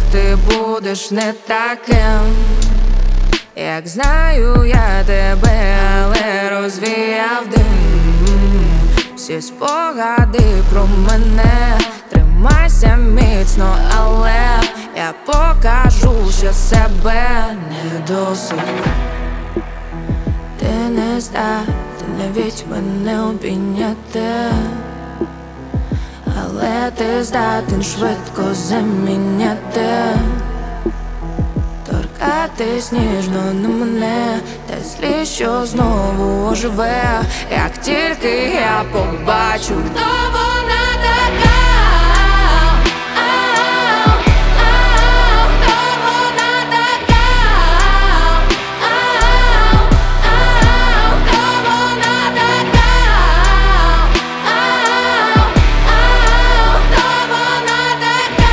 ти будеш не таким, як знаю я тебе, але розвіяв дим. Всі спогади про мене, тримайся міцно, але я покажу, що себе не досить. Ти не здатен навіть мене обійняти, але ти здатен швидко заміняти. Торкатись ніжно на мене, та злі, що знову оживе. Як тільки я побачу, хто вона така, хто вона така, хто вона така, хто вона така.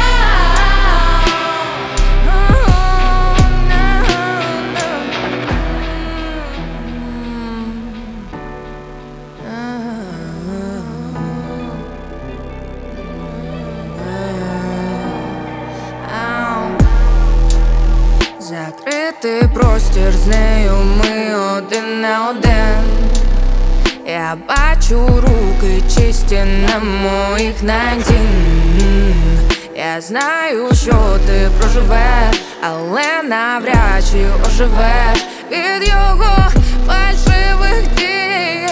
Закритий простір, з нею ми один на один. Я бачу руки чисті на моїх надін. Я знаю, що ти проживеш, але навряд чи оживеш від його фальшивих дій.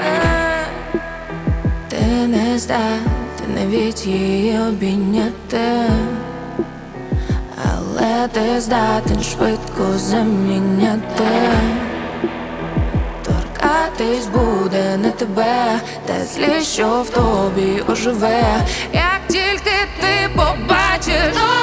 Ти не здатен навіть її обійняти, але ти здатен швидко заміняти. Торкатись буде не тебе, те злі, що в тобі оживе. Як тільки ти побачиш